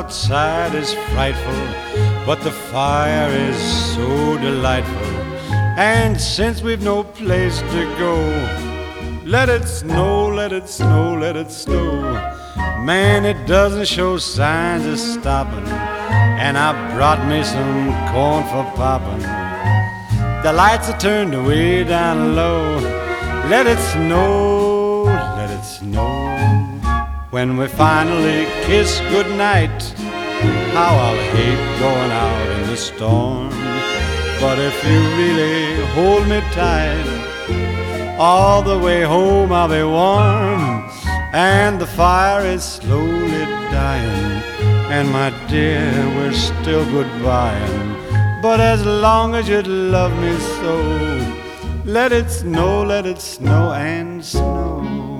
outside is frightful, but the fire is so delightful. And since we've no place to go, let it snow, let it snow, let it snow. Man, it doesn't show signs of stopping, and I brought me some corn for popping. The lights are turned way down low. Let it snow, let it snow. When we finally kiss goodnight, how I'll hate going out in the storm. But if you really hold me tight, all the way home I'll be warm. And the fire is slowly dying, and my dear, we're still goodbying. But as long as you love me so, let it snow and snow.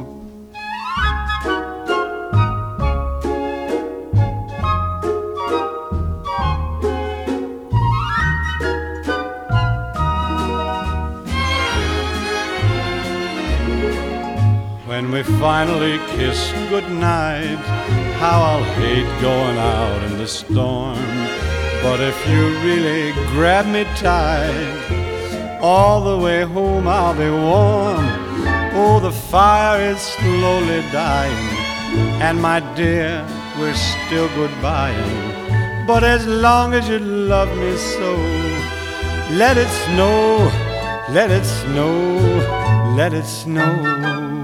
When we finally kiss goodnight, how I'll hate going out in the storm. But if you really grab me tight, all the way home I'll be warm. Oh, the fire is slowly dying, and my dear, we're still goodbying. But as long as you love me so, let it snow, let it snow, let it snow.